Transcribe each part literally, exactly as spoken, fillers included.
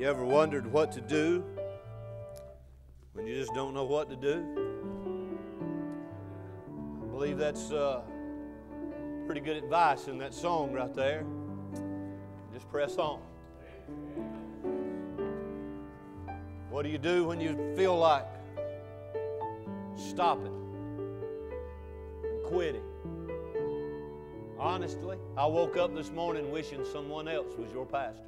You ever wondered what to do when you just don't know what to do? I believe that's uh, pretty good advice in that song right there. Just press on. What do you do when you feel like stopping and quitting? Honestly, I woke up this morning wishing someone else was your pastor.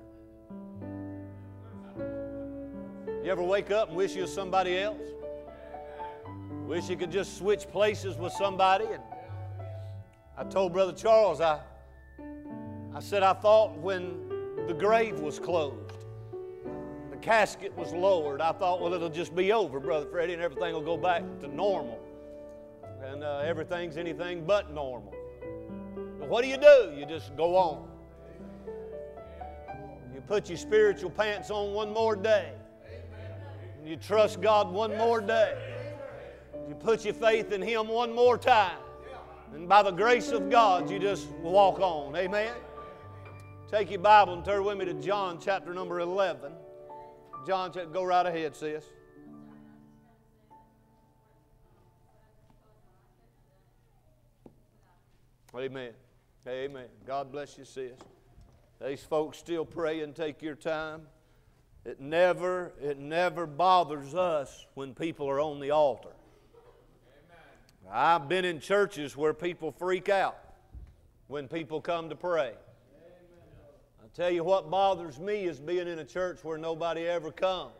You ever wake up and wish you was somebody else? Wish you could just switch places with somebody? And I told Brother Charles, I, I said I thought when the grave was closed, the casket was lowered, I thought, well, it'll just be over, Brother Freddie, and everything will go back to normal. And uh, everything's anything but normal. But what do you do? You just go on. You put your spiritual pants on one more day. You trust God one more day. You put your faith in Him one more time. And by the grace of God, you just walk on. Amen? Take your Bible and turn with me to John chapter number eleven. John, go right ahead, sis. Amen. Amen. God bless you, sis. These folks still pray and take your time. It never, it never bothers us when people are on the altar. Amen. I've been in churches where people freak out when people come to pray. Amen. I tell you what bothers me is being in a church where nobody ever comes.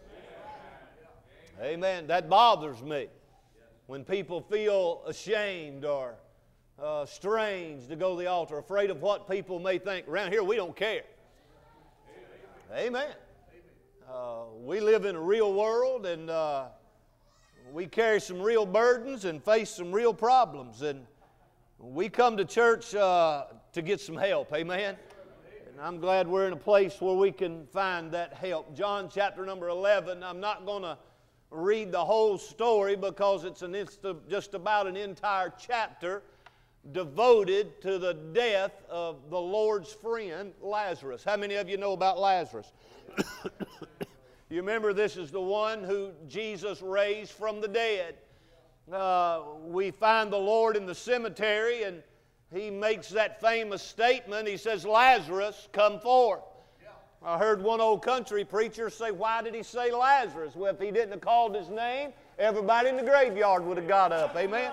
Amen. Amen. That bothers me. When people feel ashamed or uh, strange to go to the altar, afraid of what people may think. Around here we don't care. Amen. Uh, we live in a real world, and uh, we carry some real burdens and face some real problems. And we come to church uh, to get some help. Amen? And I'm glad we're in a place where we can find that help. John chapter number eleven, I'm not going to read the whole story because it's an insta- just about an entire chapter devoted to the death of the Lord's friend, Lazarus. How many of you know about Lazarus? You remember this is the one who Jesus raised from the dead. Uh, we find the Lord in the cemetery, and He makes that famous statement. He says, Lazarus, come forth. Yeah. I heard one old country preacher say, why did He say Lazarus? Well, if He didn't have called his name, everybody in the graveyard would have got up. Amen?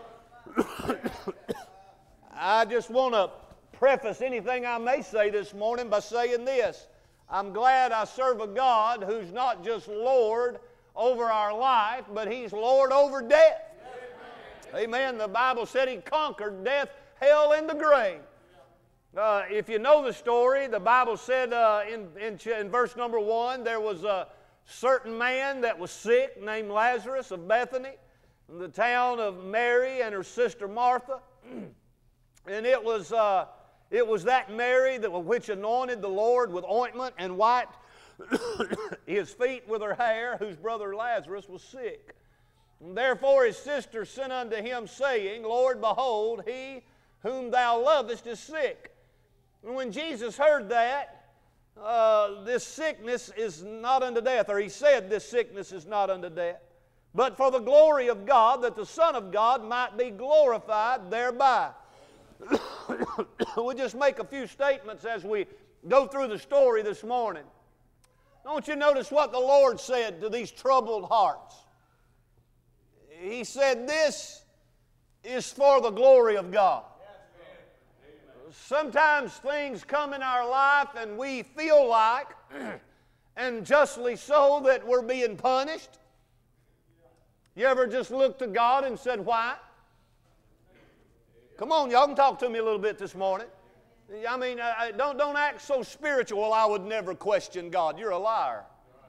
I just want to preface anything I may say this morning by saying this. I'm glad I serve a God who's not just Lord over our life, but He's Lord over death. Amen. Amen. The Bible said He conquered death, hell, and the grave. Uh, if you know the story, the Bible said uh, in, in, in verse number one, there was a certain man that was sick named Lazarus of Bethany, in the town of Mary and her sister Martha. And it was... Uh, It was that Mary that which anointed the Lord with ointment and wiped His feet with her hair, whose brother Lazarus was sick. And therefore his sister sent unto Him, saying, Lord, behold, he whom Thou lovest is sick. And when Jesus heard that, uh, this sickness is not unto death, or He said, this sickness is not unto death, but for the glory of God, that the Son of God might be glorified thereby. We'll just make a few statements as we go through the story this morning. Don't you notice what the Lord said to these troubled hearts? He said, this is for the glory of God. Sometimes things come in our life and we feel like, and justly so, that we're being punished. You ever just looked to God and said, why? Come on, y'all can talk to me a little bit this morning. I mean, I, don't, don't act so spiritual. Well, I would never question God. You're a liar.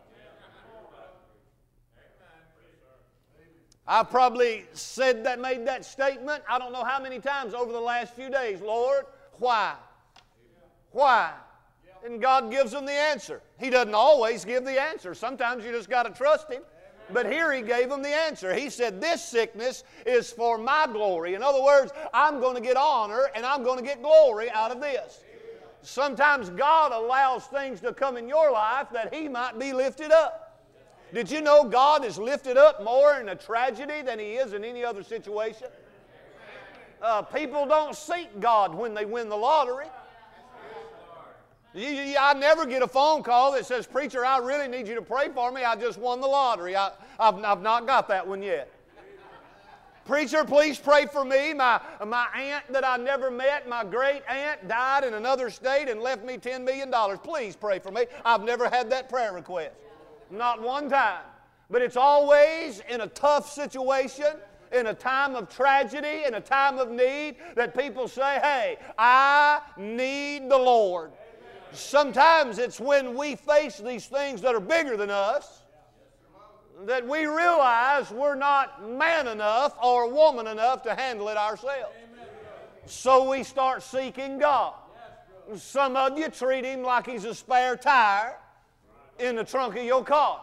I probably said that, made that statement, I don't know how many times over the last few days. Lord, why? Why? And God gives them the answer. He doesn't always give the answer. Sometimes you just got to trust Him. But here He gave them the answer. He said, this sickness is for my glory. In other words, I'm going to get honor and I'm going to get glory out of this. Sometimes God allows things to come in your life that He might be lifted up. Did you know God is lifted up more in a tragedy than He is in any other situation? Uh, people don't seek God when they win the lottery. You, you, I never get a phone call that says, "Preacher, I really need you to pray for me. I just won the lottery." I, I've, I've not got that one yet. "Preacher, please pray for me. My, my aunt that I never met, my great aunt, died in another state and left me ten million dollars. Please pray for me." I've never had that prayer request. Not one time. But it's always in a tough situation, in a time of tragedy, in a time of need, that people say, "Hey, I need the Lord." Sometimes it's when we face these things that are bigger than us that we realize we're not man enough or woman enough to handle it ourselves. So we start seeking God. Some of you treat Him like He's a spare tire in the trunk of your car.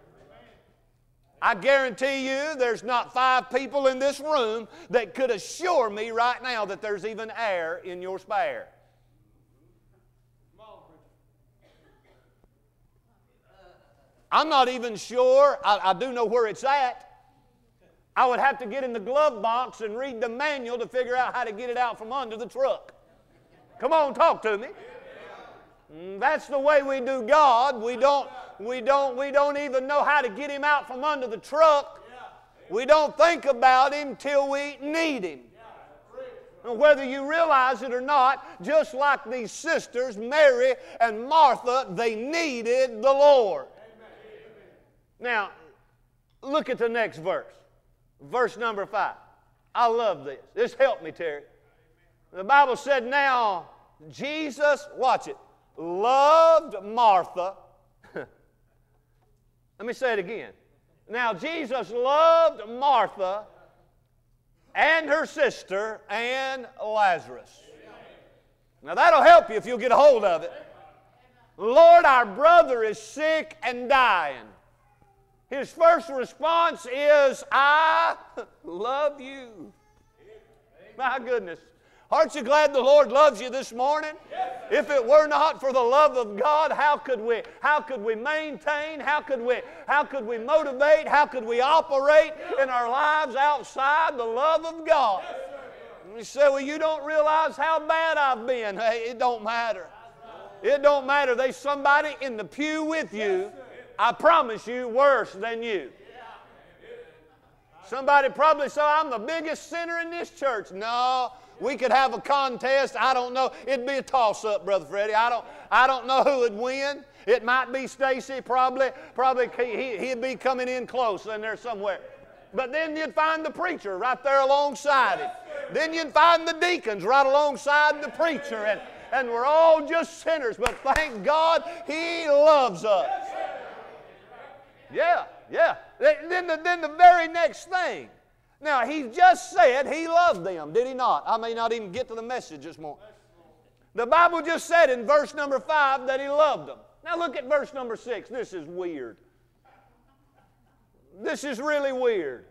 I guarantee you there's not five people in this room that could assure me right now that there's even air in your spare. I'm not even sure. I, I do know where it's at. I would have to get in the glove box and read the manual to figure out how to get it out from under the truck. Come on, talk to me. That's the way we do God. We don't, we don't, we don't even know how to get Him out from under the truck. We don't think about Him till we need Him. Whether you realize it or not, just like these sisters, Mary and Martha, they needed the Lord. Now, look at the next verse. Verse number five. I love this. This helped me, Terry. The Bible said, now Jesus, watch it, loved Martha. Let me say it again. Now Jesus loved Martha and her sister and Lazarus. Now that'll help you if you'll get a hold of it. "Lord, our brother is sick and dying." His first response is, "I love you." My goodness. Aren't you glad the Lord loves you this morning? If it were not for the love of God, how could we, how could we maintain, how could we, how could we motivate, how could we operate in our lives outside the love of God? And you say, "Well, you don't realize how bad I've been." Hey, it don't matter. It don't matter. There's somebody in the pew with you, I promise you, worse than you. Somebody probably say, "I'm the biggest sinner in this church." No, we could have a contest. I don't know. It'd be a toss-up, Brother Freddie. I don't, I don't know who would win. It might be Stacy. Probably, probably he, he'd be coming in close in there somewhere. But then you'd find the preacher right there alongside him. Then you'd find the deacons right alongside the preacher. And, and we're all just sinners. But thank God He loves us. Yeah, yeah. Then the, then the very next thing. Now, He just said He loved them, did He not? I may not even get to the message this morning. The Bible just said in verse number five that He loved them. Now look at verse number six. This is weird. This is really weird.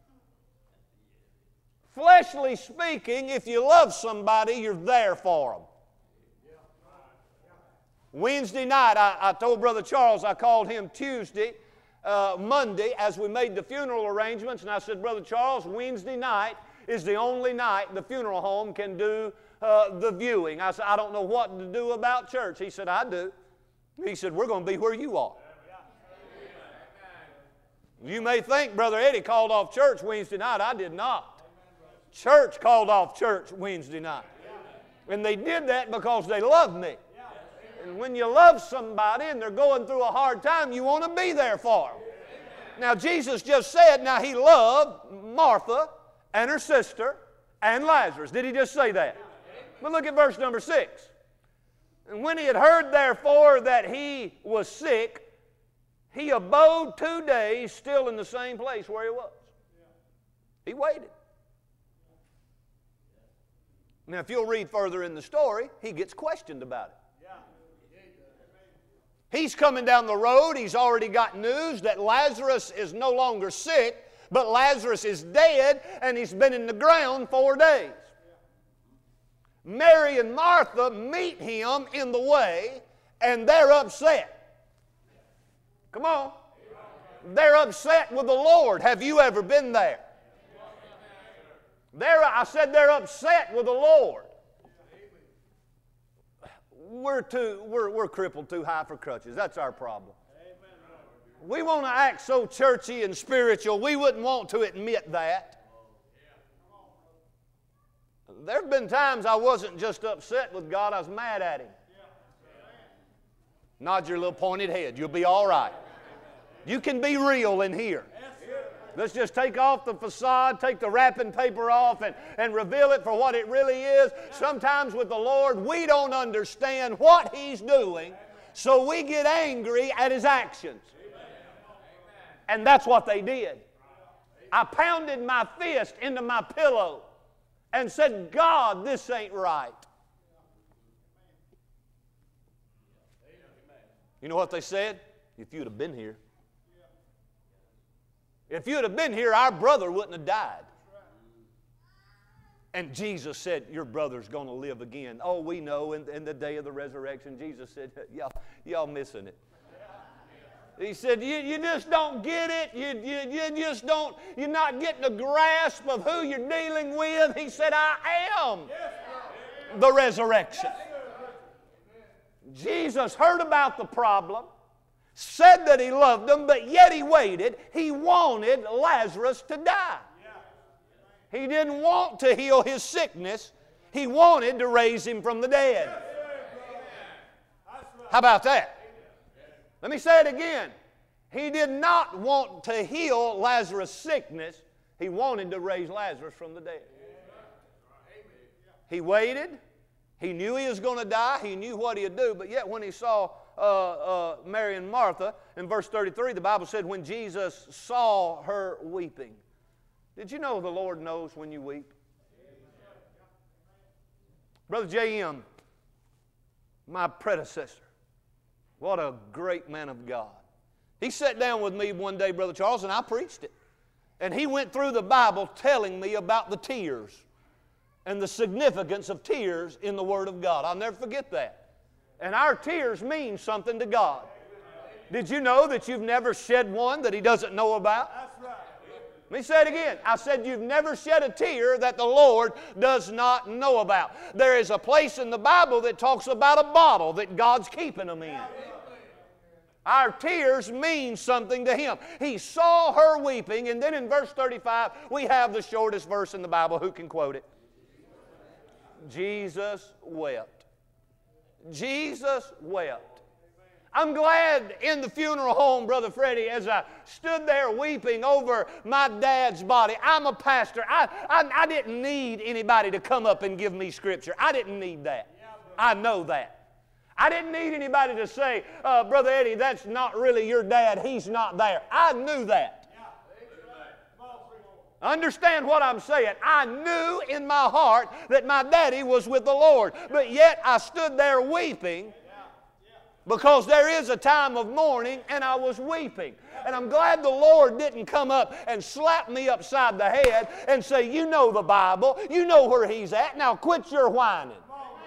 Fleshly speaking, if you love somebody, you're there for them. Wednesday night, I, I told Brother Charles, I called him Tuesday, uh, Monday, as we made the funeral arrangements, and I said, "Brother Charles, Wednesday night is the only night the funeral home can do uh, the viewing." I said, "I don't know what to do about church." He said, "I do." He said, "We're going to be where you are." You may think Brother Eddie called off church Wednesday night. I did not. Church called off church Wednesday night. And they did that because they loved me. And when you love somebody and they're going through a hard time, you want to be there for them. Now, Jesus just said, now He loved Martha and her sister and Lazarus. Did He just say that? But look at verse number six. "And when He had heard, therefore, that he was sick, He abode two days still in the same place where He was." He waited. Now, if you'll read further in the story, He gets questioned about it. He's coming down the road. He's already got news that Lazarus is no longer sick, but Lazarus is dead, and he's been in the ground four days. Mary and Martha meet him in the way, and they're upset. Come on. They're upset with the Lord. Have you ever been there? They're, I said they're upset with the Lord. We're, too, we're, we're crippled too high for crutches. That's our problem. We want to act so churchy and spiritual, we wouldn't want to admit that. There have been times I wasn't just upset with God, I was mad at Him. Nod your little pointed head. You'll be all right. You can be real in here. Let's just take off the facade, take the wrapping paper off, and, and reveal it for what it really is. Sometimes with the Lord, we don't understand what He's doing, so we get angry at His actions. And that's what they did. I pounded my fist into my pillow and said, God, this ain't right. You know what they said? If you'd have been here. If you'd have been here, our brother wouldn't have died. And Jesus said, your brother's going to live again. Oh, we know in, in the day of the resurrection, Jesus said, y'all, y'all missing it. He said, you, you just don't get it. You, you, you just don't, you're not getting a grasp of who you're dealing with. He said, I am the resurrection. Jesus heard about the problem, said that He loved them, but yet He waited. He wanted Lazarus to die. He didn't want to heal his sickness. He wanted to raise him from the dead. How about that? Let me say it again. He did not want to heal Lazarus' sickness. He wanted to raise Lazarus from the dead. He waited. He knew he was going to die. He knew what he'd do. But yet when he saw uh, uh, Mary and Martha, in verse thirty-three, the Bible said, when Jesus saw her weeping. Did you know the Lord knows when you weep? Brother J M, my predecessor, what a great man of God. He sat down with me one day, Brother Charles, and I preached it. And he went through the Bible telling me about the tears and the significance of tears in the Word of God. I'll never forget that. And our tears mean something to God. Did you know that you've never shed one that He doesn't know about? Let me say it again. I said you've never shed a tear that the Lord does not know about. There is a place in the Bible that talks about a bottle that God's keeping them in. Our tears mean something to Him. He saw her weeping, and then in verse thirty-five, we have the shortest verse in the Bible. Who can quote it? Jesus wept. Jesus wept. I'm glad in the funeral home, Brother Freddie, as I stood there weeping over my dad's body. I'm a pastor. I, I, I didn't need anybody to come up and give me Scripture. I didn't need that. I know that. I didn't need anybody to say, uh, Brother Eddie, that's not really your dad. He's not there. I knew that. Understand what I'm saying. I knew in my heart that my daddy was with the Lord. But yet I stood there weeping because there is a time of mourning, and I was weeping. And I'm glad the Lord didn't come up and slap me upside the head and say, you know the Bible. You know where He's at. Now quit your whining.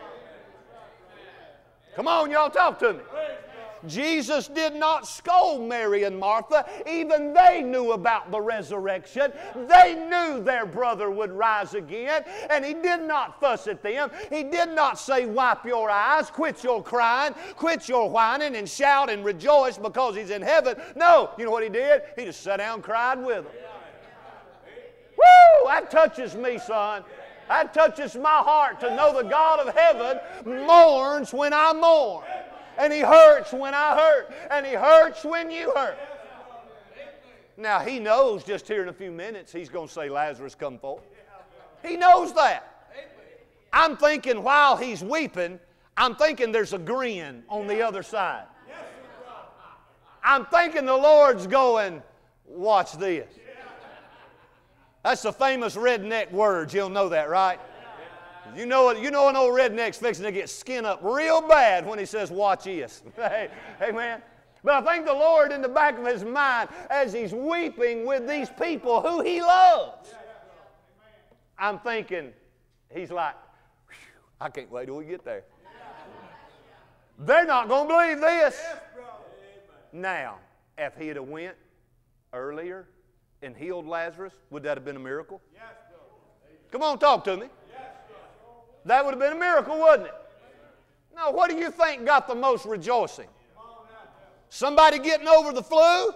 Come on, y'all, talk to me. Jesus did not scold Mary and Martha. Even they knew about the resurrection. They knew their brother would rise again. And He did not fuss at them. He did not say, wipe your eyes, quit your crying, quit your whining, and shout and rejoice because He's in heaven. No, you know what He did? He just sat down and cried with them. Woo! That touches me, son. That touches my heart to know the God of heaven mourns when I mourn. And He hurts when I hurt. And He hurts when you hurt. Now, He knows just here in a few minutes He's going to say, Lazarus, come forth. He knows that. I'm thinking while He's weeping, I'm thinking there's a grin on the other side. I'm thinking the Lord's going, watch this. That's the famous redneck words. You'll know that, right? You know, you know an old redneck's fixing to get skin up real bad when he says, watch this. Hey, amen. But I think the Lord in the back of His mind, as He's weeping with these people who He loves, I'm thinking, He's like, I can't wait till we get there. They're not going to believe this. Now, if he had went earlier and healed Lazarus, would that have been a miracle? Come on, talk to me. That would have been a miracle, wouldn't it? Now, what do you think got the most rejoicing? Somebody getting over the flu?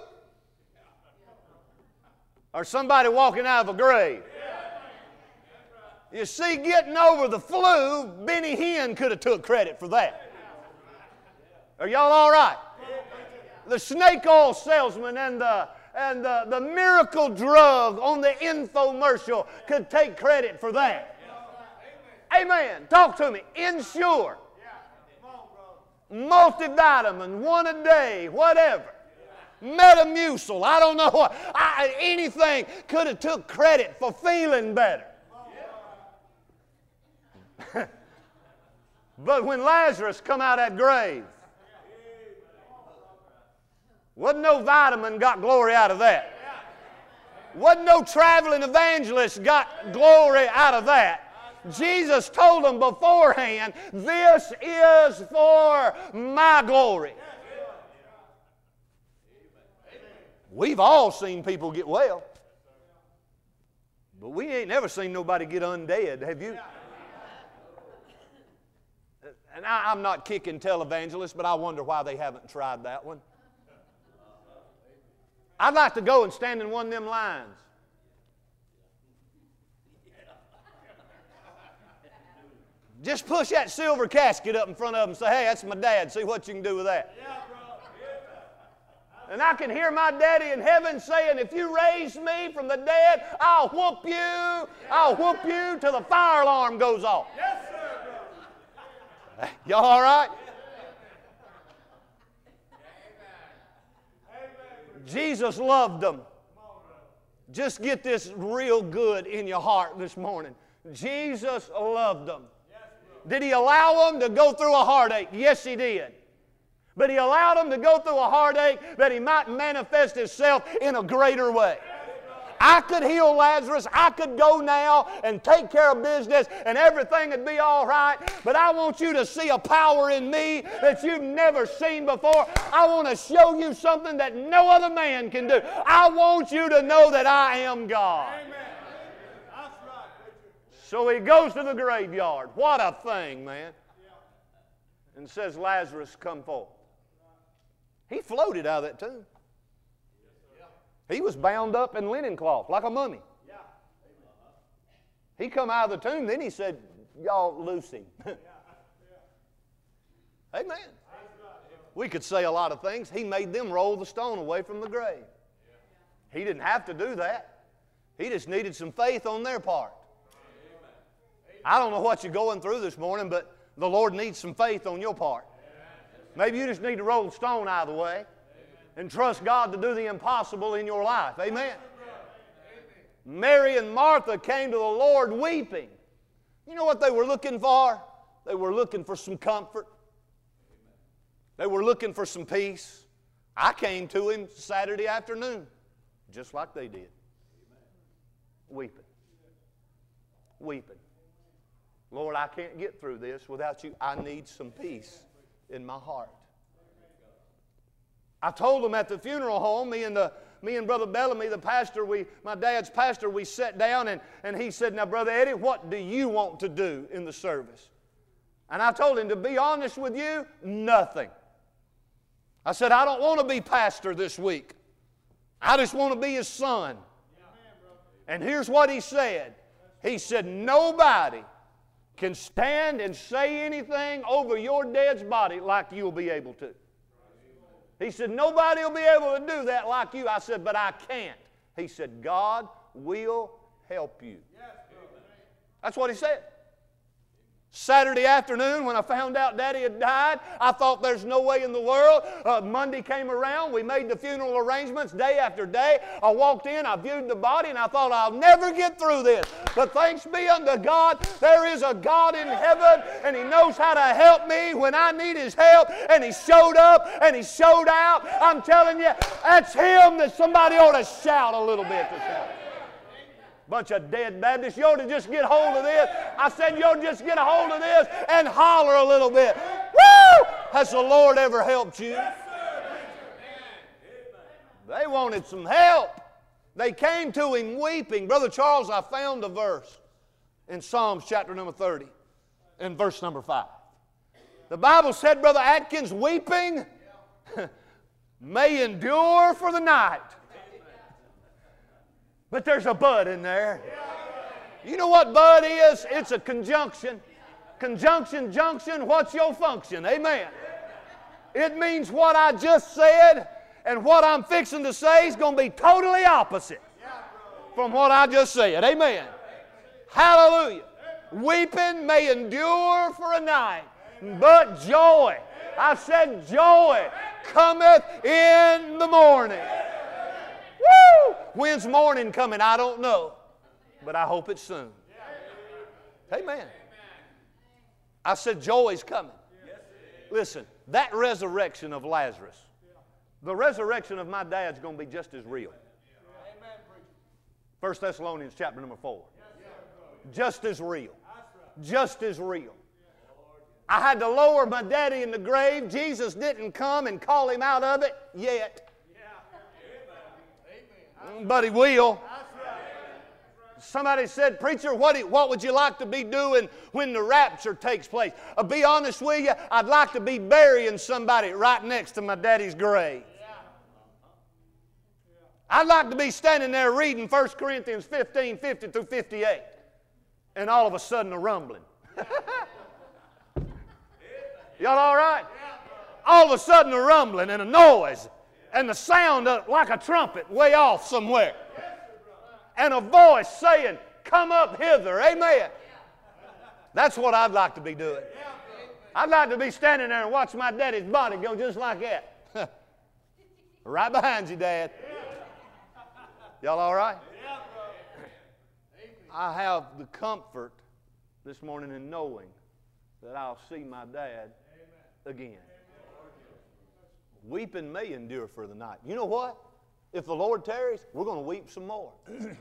Or somebody walking out of a grave? You see, getting over the flu, Benny Hinn could have took credit for that. Are y'all all right? The snake oil salesman and the, and the, the miracle drug on the infomercial could take credit for that. Amen. Talk to me. Ensure. Multivitamin, one a day, whatever. Metamucil, I don't know what. I, anything could have took credit for feeling better. But when Lazarus come out of that grave, wasn't no vitamin got glory out of that. Wasn't no traveling evangelist got glory out of that. Jesus told them beforehand, this is for my glory. We've all seen people get well, but we ain't never seen nobody get undead, have you? And I, I'm not kicking televangelists, but I wonder why they haven't tried that one. I'd like to go and stand in one of them lines. Just push that silver casket up in front of them and say, hey, that's my dad. See what you can do with that. And I can hear my daddy in heaven saying, if you raise me from the dead, I'll whoop you. I'll whoop you till the fire alarm goes off. Yes, sir. Y'all all right? Jesus loved them. Just get this real good in your heart this morning. Jesus loved them. Did he allow them to go through a heartache? Yes, he did. But he allowed them to go through a heartache that he might manifest himself in a greater way. I could heal Lazarus. I could go now and take care of business and everything would be all right. But I want you to see a power in me that you've never seen before. I want to show you something that no other man can do. I want you to know that I am God. Amen. So he goes to the graveyard. What a thing, man. And says, Lazarus, come forth. He floated out of that tomb. He was bound up in linen cloth like a mummy. He come out of the tomb, then he said, y'all loose him. Amen. We could say a lot of things. He made them roll the stone away from the grave. He didn't have to do that. He just needed some faith on their part. I don't know what you're going through this morning, but the Lord needs some faith on your part. Maybe you just need to roll the stone out of the way and trust God to do the impossible in your life. Amen. Mary and Martha came to the Lord weeping. You know what they were looking for? They were looking for some comfort. They were looking for some peace. I came to him Saturday afternoon, just like they did. Weeping. Weeping. Lord, I can't get through this without you. I need some peace in my heart. I told them at the funeral home, me and, the, me and Brother Bellamy, the pastor, we, my dad's pastor, we sat down and, and he said, now, Brother Eddie, what do you want to do in the service? And I told him, to be honest with you, nothing. I said, I don't want to be pastor this week. I just want to be his son. And here's what he said. He said, nobody can stand and say anything over your dad's body like you'll be able to. He said, nobody will be able to do that like you. I said, but I can't. He said, God will help you. That's what he said. Saturday afternoon, when I found out Daddy had died, I thought there's no way in the world. Uh, Monday came around. We made the funeral arrangements day after day. I walked in, I viewed the body, and I thought, I'll never get through this. But thanks be unto God, there is a God in heaven, and He knows how to help me when I need His help. And He showed up, and He showed out. I'm telling you, that's Him that somebody ought to shout a little bit this morning. Bunch of dead Baptists, you ought to just get hold of this. I said you ought to just get a hold of this and holler a little bit. Woo! Has the Lord ever helped you? They wanted some help. They came to Him weeping. Brother Charles, I found a verse in Psalms chapter number thirty and verse number five. The Bible said, Brother Atkins, weeping may endure for the night. But there's a but in there. You know what but is? It's a conjunction. Conjunction, junction, what's your function? Amen. It means what I just said and what I'm fixing to say is going to be totally opposite from what I just said. Amen. Hallelujah. Weeping may endure for a night, but joy, I said joy, cometh in the morning. Woo! When's morning coming? I don't know, but I hope it's soon. Amen. I said joy's coming. Listen, that resurrection of Lazarus, the resurrection of my dad's going to be just as real. First Thessalonians chapter number four. Just as real. Just as real. I had to lower my daddy in the grave. Jesus didn't come and call him out of it yet. But He will. Somebody said, Preacher, what, what would you like to be doing when the rapture takes place? I'll be honest with you, I'd like to be burying somebody right next to my daddy's grave. I'd like to be standing there reading First Corinthians fifteen, fifty through fifty-eight. And all of a sudden a rumbling. Y'all all right? All of a sudden a rumbling and a noise. And the sound of, like a trumpet way off somewhere. And a voice saying, come up hither. Amen. That's what I'd like to be doing. I'd like to be standing there and watch my daddy's body go just like that. Right behind you, Dad. Y'all all right? I have the comfort this morning in knowing that I'll see my dad again. Weeping may endure for the night. You know what? If the Lord tarries, we're going to weep some more.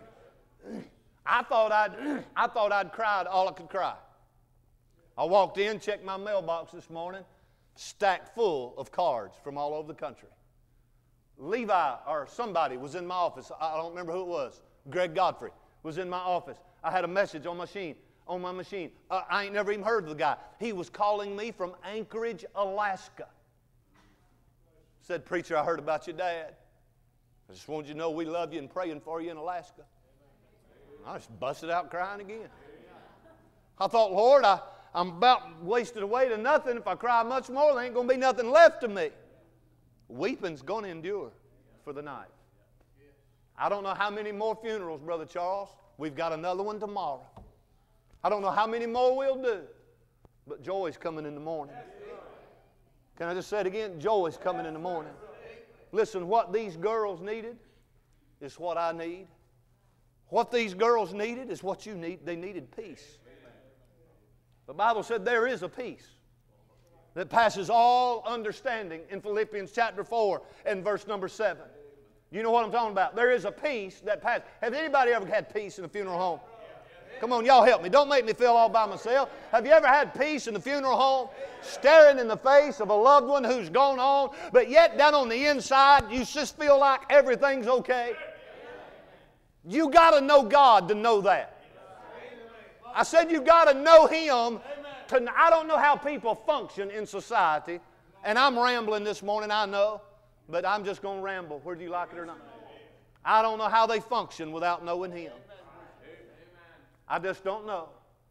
I thought I'd, I thought I'd cried all I could cry. I walked in, checked my mailbox this morning, stacked full of cards from all over the country. Levi or somebody was in my office. I don't remember who it was. Greg Godfrey was in my office. I had a message on my machine. On my machine. Uh, I ain't never even heard of the guy. He was calling me from Anchorage, Alaska. Said, Preacher, I heard about your dad. I just wanted you to know we love you and praying for you in Alaska. I just busted out crying again. I thought, Lord, I, I'm about wasted away to nothing. If I cry much more, there ain't going to be nothing left of me. Weeping's going to endure for the night. I don't know how many more funerals, Brother Charles. We've got another one tomorrow. I don't know how many more we'll do. But joy's coming in the morning. Can I just say it again? Joy's coming in the morning. Listen, what these girls needed is what I need. What these girls needed is what you need. They needed peace. The Bible said there is a peace that passes all understanding in Philippians chapter four and verse number seven. You know what I'm talking about. There is a peace that passes. Has anybody ever had peace in a funeral home? Come on, y'all help me. Don't make me feel all by myself. Have you ever had peace in the funeral home? Staring in the face of a loved one who's gone on, but yet down on the inside, you just feel like everything's okay? You got to know God to know that. I said you got to know Him. To, I don't know how people function in society, and I'm rambling this morning, I know, but I'm just going to ramble, whether you like it or not. I don't know how they function without knowing Him. I just don't know.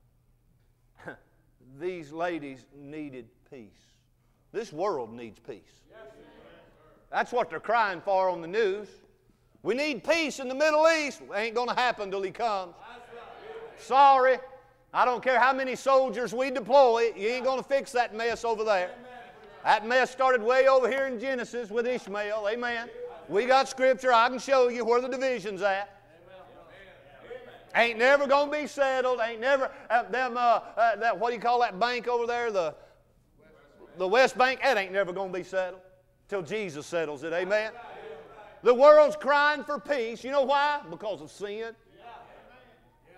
These ladies needed peace. This world needs peace. That's what they're crying for on the news. We need peace in the Middle East. It ain't going to happen until He comes. Sorry. I don't care how many soldiers we deploy. You ain't going to fix that mess over there. That mess started way over here in Genesis with Ishmael. Amen. We got Scripture. I can show you where the division's at. Ain't never going to be settled. Ain't never, uh, them, uh, uh, that, what do you call that bank over there? The, the West Bank. That ain't never going to be settled till Jesus settles it. Amen. The world's crying for peace. You know why? Because of sin.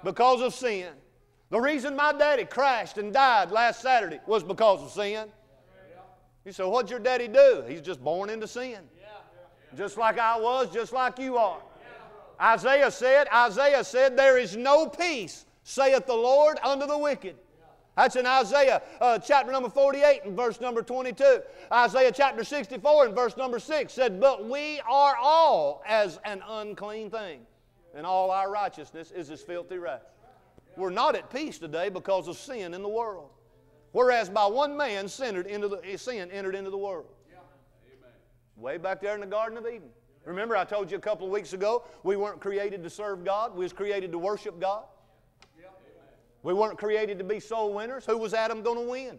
Because of sin. The reason my daddy crashed and died last Saturday was because of sin. You say, what'd your daddy do? He's just born into sin. Just like I was, just like you are. Isaiah said, Isaiah said, there is no peace, saith the Lord, unto the wicked. That's in Isaiah uh, chapter number forty-eight and verse number twenty-two. Isaiah chapter sixty-four and verse number six said, but we are all as an unclean thing, and all our righteousness is as filthy rags. We're not at peace today because of sin in the world. Whereas by one man sin entered into the, sin entered into the world. Way back there in the Garden of Eden. Remember I told you a couple of weeks ago, we weren't created to serve God. We was created to worship God. We weren't created to be soul winners. Who was Adam going to win?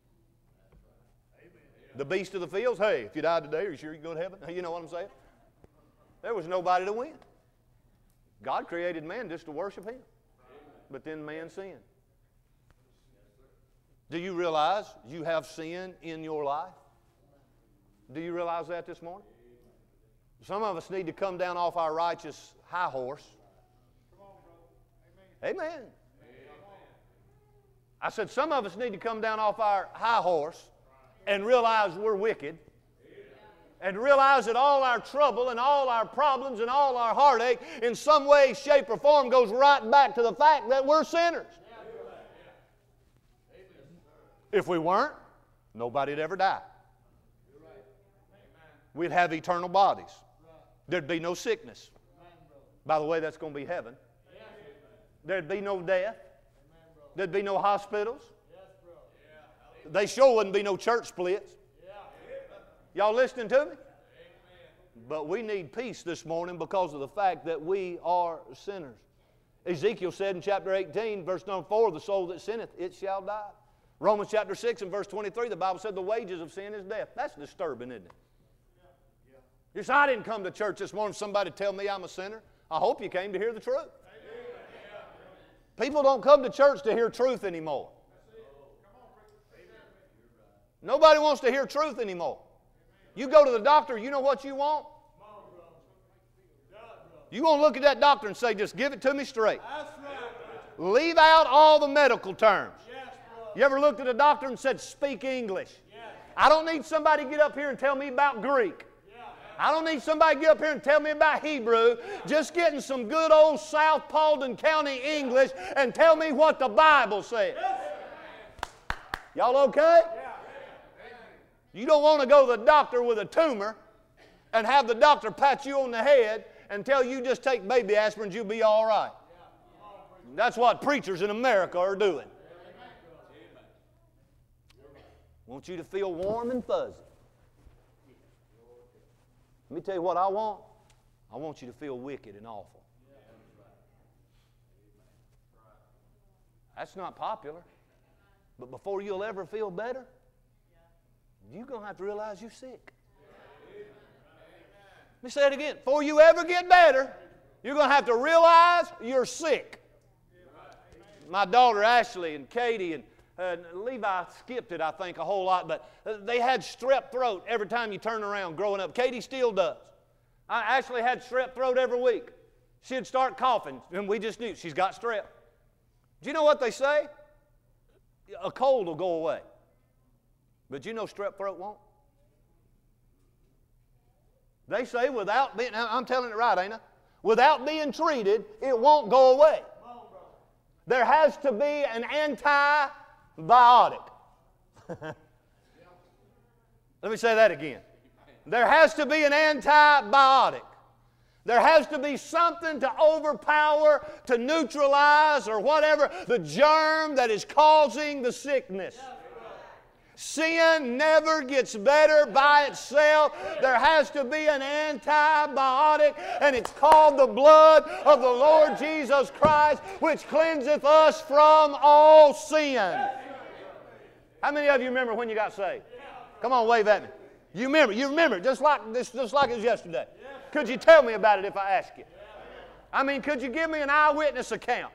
The beast of the fields. Hey, if you died today, are you sure you can go to heaven? You know what I'm saying? There was nobody to win. God created man just to worship Him. But then man sinned. Do you realize you have sin in your life? Do you realize that this morning? Some of us need to come down off our righteous high horse. Amen. I said some of us need to come down off our high horse and realize we're wicked. And realize that all our trouble and all our problems and all our heartache in some way, shape, or form goes right back to the fact that we're sinners. If we weren't, nobody'd ever die. We'd have eternal bodies. There'd be no sickness. By the way, that's going to be heaven. There'd be no death. There'd be no hospitals. They sure wouldn't be no church splits. Y'all listening to me? But we need peace this morning because of the fact that we are sinners. Ezekiel said in chapter eighteen, verse number four, the soul that sinneth, it shall die. Romans chapter six and verse twenty-three, the Bible said the wages of sin is death. That's disturbing, isn't it? You say, I didn't come to church this morning for somebody to tell me I'm a sinner. I hope you came to hear the truth. People don't come to church to hear truth anymore. Nobody wants to hear truth anymore. You go to the doctor, you know what you want? You want to look at that doctor and say, just give it to me straight. Leave out all the medical terms. You ever looked at a doctor and said, speak English? I don't need somebody to get up here and tell me about Greek. I don't need somebody to get up here and tell me about Hebrew. Just getting some good old South Paulding County English and tell me what the Bible says. Y'all okay? You don't want to go to the doctor with a tumor and have the doctor pat you on the head and tell you just take baby aspirin, you'll be all right. That's what preachers in America are doing. Want you to feel warm and fuzzy. Let me tell you what I want. I want you to feel wicked and awful. That's not popular. But before you'll ever feel better, you're going to have to realize you're sick. Let me say it again. Before you ever get better, you're going to have to realize you're sick. My daughter Ashley and Katie and uh, Levi skipped it, I think, a whole lot, but they had strep throat every time you turn around growing up. Katie still does. I Ashley had strep throat every week. She'd start coughing, and we just knew she's got strep. Do you know what they say? A cold will go away. But you know strep throat won't. They say without being, I'm telling it right, ain't I? Without being treated, it won't go away. There has to be an antibiotic. Let me say that again. There has to be an antibiotic. There has to be something to overpower, to neutralize, or whatever, the germ that is causing the sickness. Sin never gets better by itself. There has to be an antibiotic, and it's called the blood of the Lord Jesus Christ, which cleanseth us from all sin. How many of you remember when you got saved? Come on, wave at me. You remember, you remember, just like this, just like it was yesterday. Could you tell me about it if I ask you? I mean, could you give me an eyewitness account?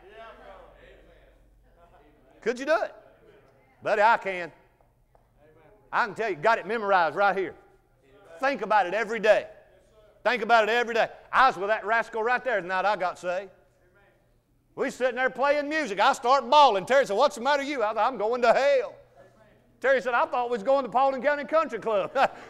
Could you do it? Buddy, I can. I can tell you, got it memorized right here. Think about it every day. Think about it every day. I was with that rascal right there the night I got saved. We sitting there playing music. I start bawling. Terry said, what's the matter with you? I thought, I'm going to hell. Terry said, I thought we was going to Paulding County Country Club.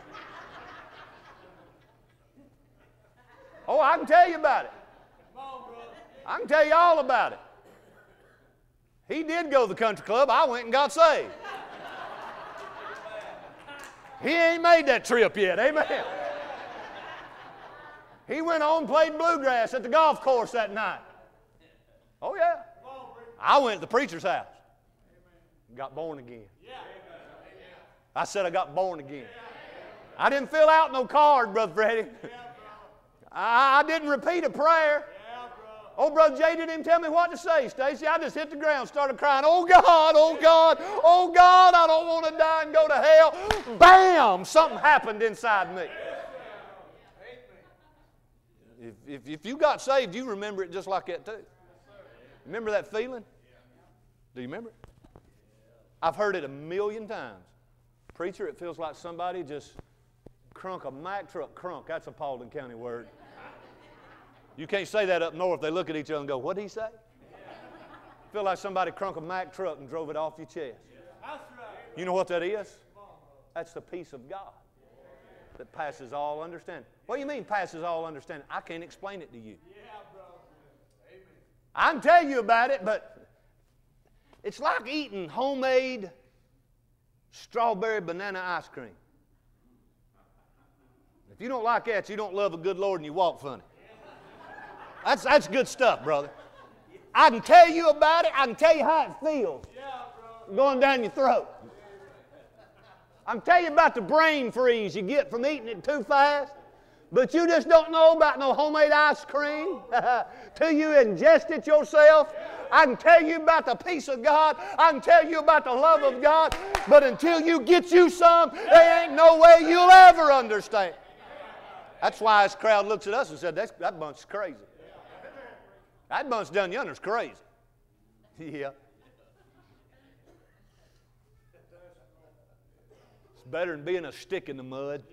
Oh, I can tell you about it. I can tell you all about it. He did go to the country club. I went and got saved. He ain't made that trip yet. Amen. He went on and played bluegrass at the golf course that night. Oh, yeah. I went to the preacher's house. Got born again. I said I got born again. I didn't fill out no card, Brother Freddie. I, I didn't repeat a prayer. Oh, Brother Jay didn't even tell me what to say, Stacy. I just hit the ground, started crying, oh, God, oh, God, oh, God, I don't want to die and go to hell. Bam! Something happened inside me. If, if, if you got saved, you remember it just like that too. Remember that feeling? Do you remember it? I've heard it a million times. Preacher, it feels like somebody just crunk a Mack truck. Crunk, that's a Paulding County word. You can't say that up north. They look at each other and go, what did he say? Feel like somebody crunk a Mack truck and drove it off your chest. You know what that is? That's the peace of God that passes all understanding. What do you mean passes all understanding? I can't explain it to you. I can tell you about it, but it's like eating homemade strawberry banana ice cream. If you don't like that, you don't love a good Lord and you walk funny. That's, that's good stuff, brother. I can tell you about it. I can tell you how it feels going down your throat. I can tell you about the brain freeze you get from eating it too fast. But you just don't know about no homemade ice cream till you ingest it yourself. I can tell you about the peace of God. I can tell you about the love of God. But until you get you some, there ain't no way you'll ever understand. That's why this crowd looks at us and said, that, that bunch is crazy. That bunch down yonder is crazy. Yeah. It's better than being a stick in the mud.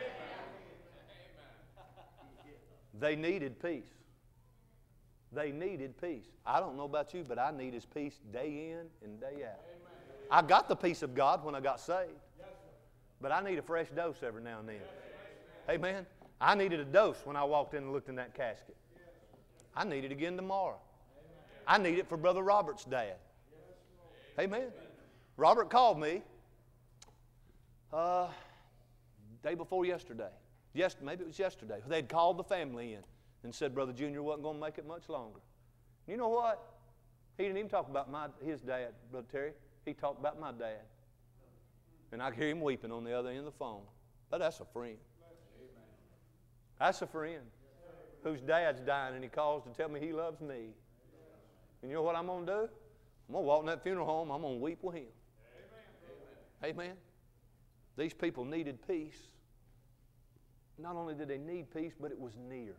They needed peace. They needed peace. I don't know about you, but I need His peace day in and day out. I got the peace of God when I got saved. But I need a fresh dose every now and then. Amen. I needed a dose when I walked in and looked in that casket. I need it again tomorrow. I need it for Brother Robert's dad. Amen. Robert called me uh, day before yesterday. Yes, maybe it was yesterday. They'd called the family in and said Brother Junior wasn't going to make it much longer. You know what? He didn't even talk about my, his dad, Brother Terry. He talked about my dad. And I could hear him weeping on the other end of the phone. But that's a friend. That's a friend whose dad's dying and he calls to tell me he loves me. And you know what I'm going to do? I'm going to walk in that funeral home. I'm going to weep with him. Amen. Amen. These people needed peace. Not only did they need peace, but it was near.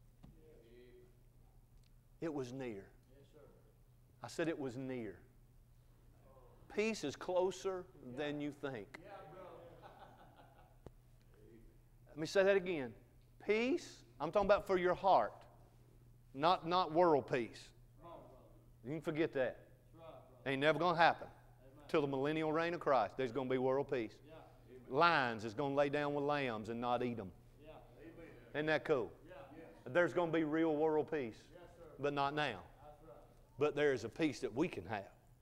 It was near. I said it was near. Peace is closer than you think. Let me say that again. Peace, I'm talking about for your heart, not, not world peace. You can forget that. Ain't never going to happen. Till the millennial reign of Christ, there's going to be world peace. Lions is going to lay down with lambs and not eat them. Isn't that cool? There's going to be real world peace, but not now. But there is a peace that we can have.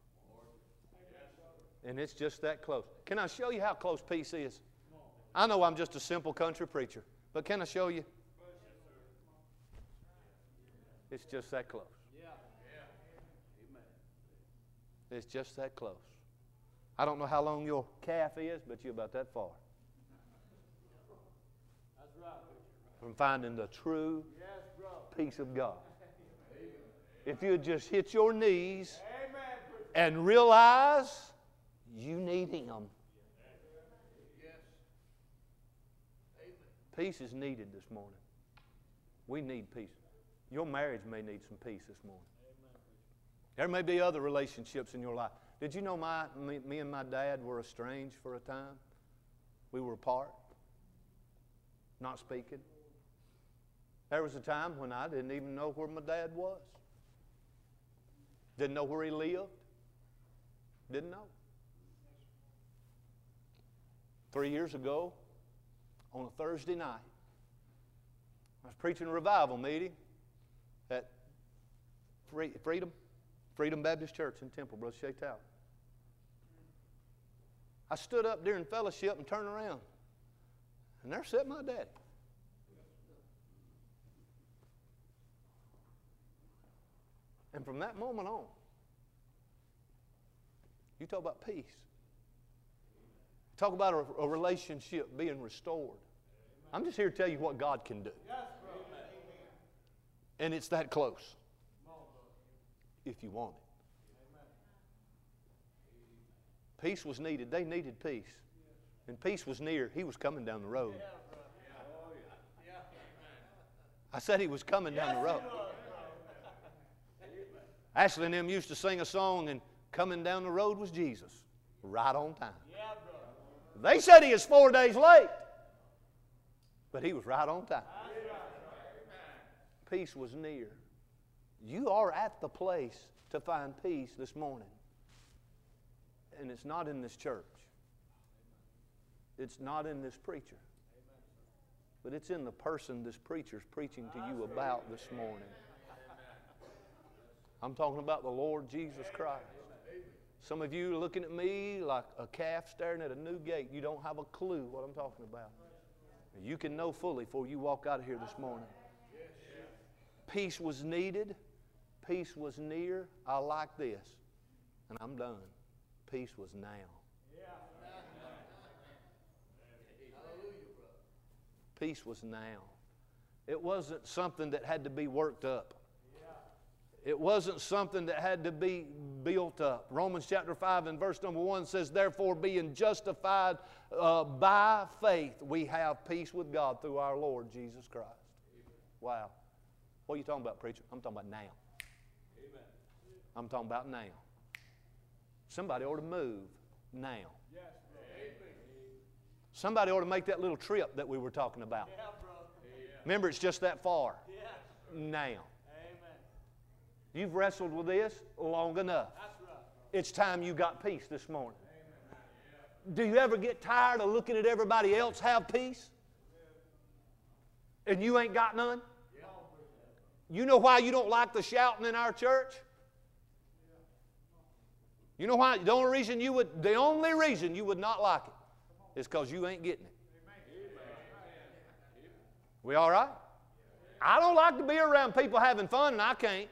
And it's just that close. Can I show you how close peace is? I know I'm just a simple country preacher, but can I show you? It's just that close. It's just that close. I don't know how long your calf is, but you're about that far from finding the true peace of God. If you just hit your knees and realize you need Him. Peace is needed this morning. We need peace. Your marriage may need some peace this morning. There may be other relationships in your life. Did you know my, me, me and my dad were estranged for a time? We were apart, not speaking. There was a time when I didn't even know where my dad was. Didn't know where he lived. Didn't know. Three years ago, on a Thursday night, I was preaching a revival meeting at Freedom, Freedom Baptist Church in Temple, Brother Shay Tower. I stood up during fellowship and turned around, and there sat my daddy. And from that moment on, you talk about peace. Talk about a, a relationship being restored. I'm just here to tell you what God can do. And it's that close. If you want it. Peace was needed. They needed peace. And peace was near. He was coming down the road. I said he was coming down the road. Ashley and them used to sing a song, and coming down the road was Jesus. Right on time. They said he is four days late. But he was right on time. Peace was near. You are at the place to find peace this morning. And it's not in this church. It's not in this preacher. But it's in the person this preacher's preaching to you about this morning. I'm talking about the Lord Jesus Christ. Some of you are looking at me like a calf staring at a new gate. You don't have a clue what I'm talking about. You can know fully before you walk out of here this morning. Peace was needed. Peace was near. I like this. And I'm done. Peace was now. Peace was now. It wasn't something that had to be worked up. It wasn't something that had to be built up. Romans chapter five and verse number one says, therefore being justified uh, by faith, we have peace with God through our Lord Jesus Christ. Wow. What are you talking about, preacher? I'm talking about now. Amen. I'm talking about now. Somebody ought to move now. Yes, somebody ought to make that little trip that we were talking about. Yeah, remember, it's just that far. Yes. Now. Amen. You've wrestled with this long enough. That's right. It's time you got peace this morning. Amen. Do you ever get tired of looking at everybody else have peace? And you ain't got none? You know why you don't like the shouting in our church? You know why? The only reason you would, the only reason you would not like it is because you ain't getting it. We all right? I don't like to be around people having fun, and I can't.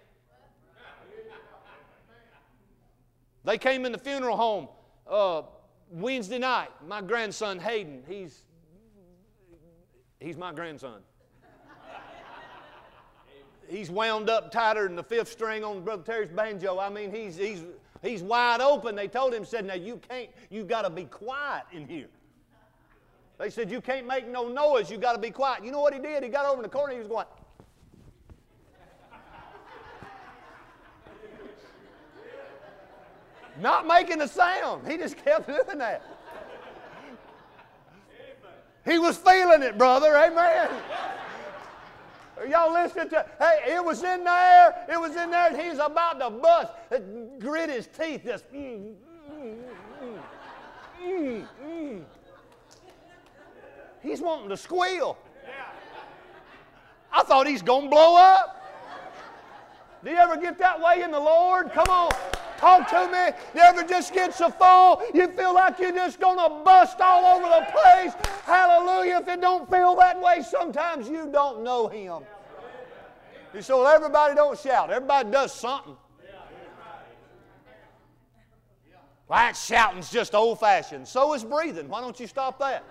They came in the funeral home uh, Wednesday night. My grandson Hayden, he's he's my grandson. He's wound up tighter than the fifth string on Brother Terry's banjo. I mean, he's he's he's wide open. They told him, said, now you can't, you got to be quiet in here. They said, you can't make no noise. You got to be quiet. You know what he did? He got over in the corner. He was going. Not making a sound. He just kept doing that. He was feeling it, brother. Amen. Are y'all listening to? Hey, it was in there. It was in there, and he's about to bust, grit his teeth. Just. Mm, mm, mm, mm, mm. He's wanting to squeal. I thought he's going to blow up. Do you ever get that way in the Lord? Come on. Talk to me. You ever just get so full, you feel like you're just going to bust all over the place? Hallelujah. If it don't feel that way, sometimes you don't know Him. You say, well, everybody don't shout. Everybody does something. Well, that shouting's just old-fashioned. So is breathing. Why don't you stop that?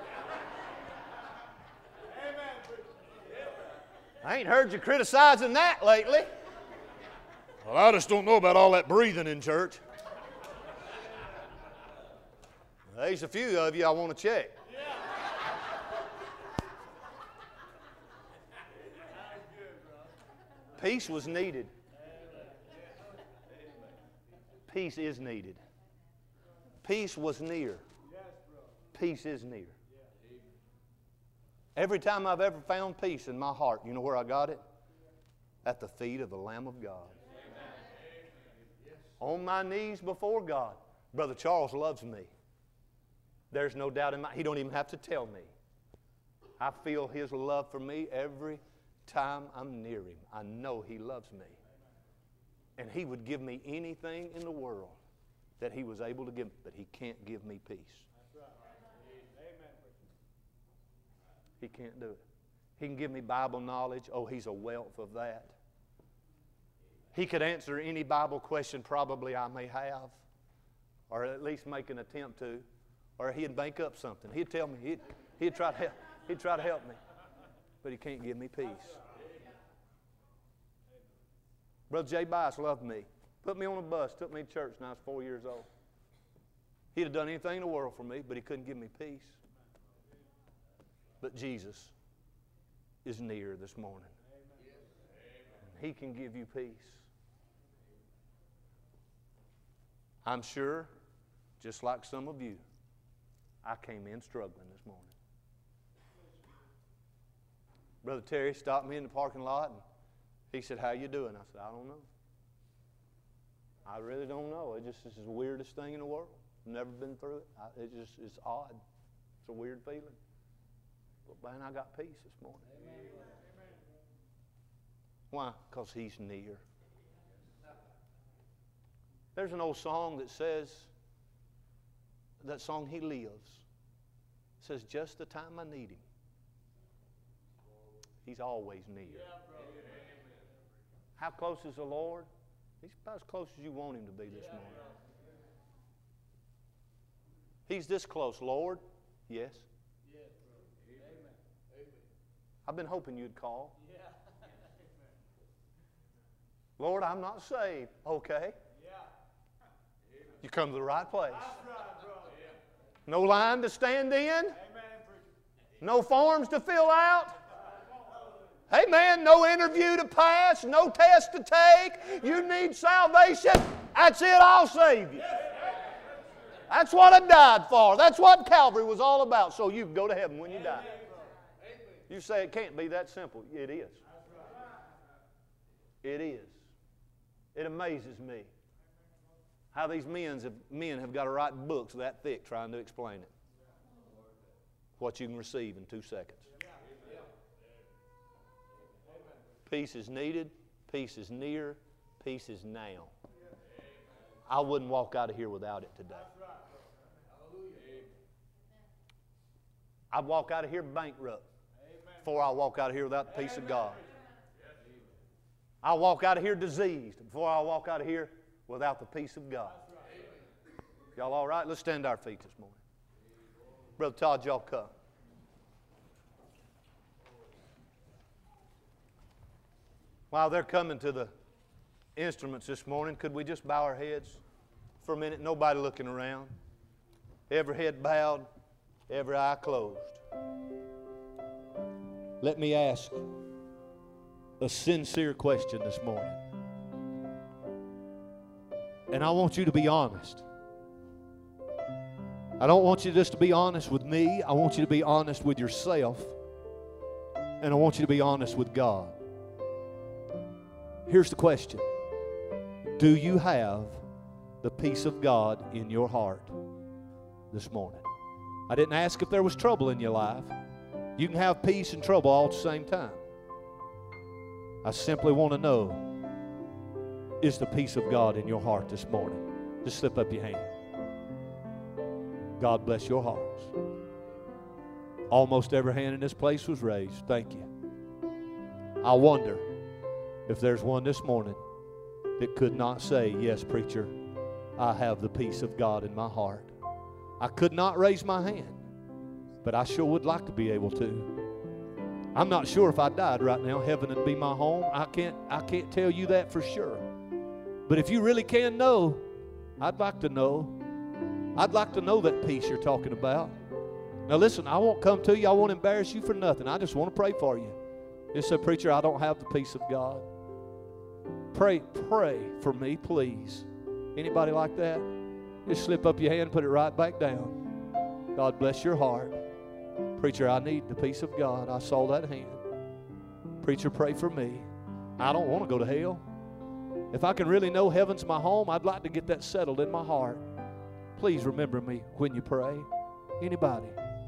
I ain't heard you criticizing that lately. Well, I just don't know about all that breathing in church. There's a few of you I want to check. Peace was needed. Peace is needed. Peace was near. Peace is near. Every time I've ever found peace in my heart, you know where I got it? At the feet of the Lamb of God. On my knees before God. Brother Charles loves me. There's no doubt in my, he don't even have to tell me. I feel his love for me every time I'm near him. I know he loves me. And he would give me anything in the world that he was able to give me, but he can't give me peace. He can't do it. He can give me Bible knowledge. Oh, he's a wealth of that. He could answer any Bible question probably I may have, or at least make an attempt to, or he'd make up something. He'd tell me, he'd, he'd, try to help, he'd try to help me, but he can't give me peace. Brother Jay Bias loved me. Put me on a bus, took me to church when I was four years old. He'd have done anything in the world for me, but he couldn't give me peace. But Jesus is near this morning. And he can give you peace. I'm sure, just like some of you, I came in struggling this morning. Brother Terry stopped me in the parking lot and he said, "How you doing?" I said, "I don't know. I really don't know. It just is the weirdest thing in the world. I've never been through it. I, it just it's odd. It's a weird feeling. But man, I got peace this morning." Amen. Why? Because he's near. There's an old song that says, that song, "He Lives." It says, "Just the time I need him, he's always near." How close is the Lord? He's about as close as you want him to be this morning. He's this close, Lord. Yes. I've been hoping you'd call. Lord, I'm not saved. Okay. You come to the right place. No line to stand in. No forms to fill out. Hey man, no interview to pass, no test to take. You need salvation. That's it, I'll save you. That's what I died for. That's what Calvary was all about. So you can go to heaven when you die. You say it can't be that simple. It is. It is. It amazes me how these men have, men have got to write books that thick trying to explain it. What you can receive in two seconds. Peace is needed. Peace is near. Peace is now. I wouldn't walk out of here without it today. I'd walk out of here bankrupt before I walk out of here without the peace of God. I'll walk out of here diseased before I walk out of here without the peace of God. Y'all all right? Let's stand to our feet this morning. Brother Todd, y'all come. While they're coming to the instruments this morning, could we just bow our heads for a minute? Nobody looking around. Every head bowed, every eye closed. Let me ask a sincere question this morning. And I want you to be honest. I don't want you just to be honest with me. I want you to be honest with yourself. And I want you to be honest with God. Here's the question. Do you have the peace of God in your heart this morning? I didn't ask if there was trouble in your life. You can have peace and trouble all at the same time. I simply want to know, is the peace of God in your heart this morning? Just slip up your hand. God bless your hearts. Almost every hand in this place was raised. Thank you. I wonder if there's one this morning that could not say, "Yes, preacher, I have the peace of God in my heart." I could not raise my hand, but I sure would like to be able to. I'm not sure if I died right now, heaven would be my home. I can't, I can't tell you that for sure. But if you really can know, I'd like to know. I'd like to know that peace you're talking about. Now listen, I won't come to you. I won't embarrass you for nothing. I just want to pray for you. Just say, "Preacher, I don't have the peace of God." Pray, pray for me, please. Anybody like that? Just slip up your hand, put it right back down. God bless your heart. "Preacher, I need the peace of God." I saw that hand. "Preacher, pray for me. I don't want to go to hell. If I can really know heaven's my home, I'd like to get that settled in my heart. Please remember me when you pray. Anybody?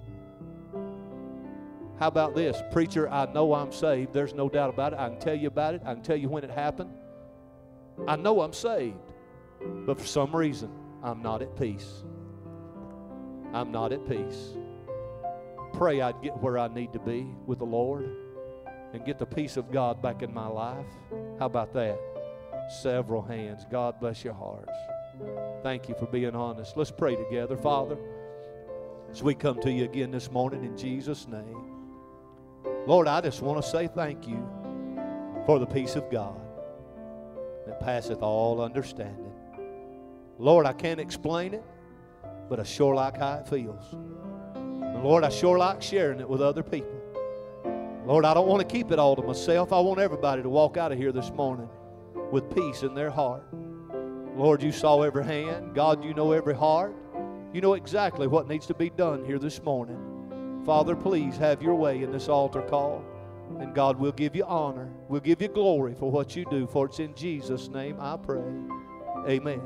How about this? Preacher, I know I'm saved. There's no doubt about it. I can tell you about it. I can tell you when it happened. I know I'm saved. But for some reason, I'm not at peace. I'm not at peace. Pray I'd get where I need to be with the Lord and get the peace of God back in my life. How about that? Several hands. God bless your hearts. Thank you for being honest. Let's pray together. Father, as we come to you again this morning in Jesus' name, Lord, I just want to say thank you for the peace of God that passeth all understanding. Lord, I can't explain it, but I sure like how it feels. And Lord, I sure like sharing it with other people. Lord, I don't want to keep it all to myself. I want everybody to walk out of here this morning with peace in their heart. Lord, you saw every hand. God, you know every heart. You know exactly what needs to be done here this morning. Father, please have your way in this altar call. And God, we'll give you honor. We'll give you glory for what you do. For it's in Jesus' name I pray. Amen.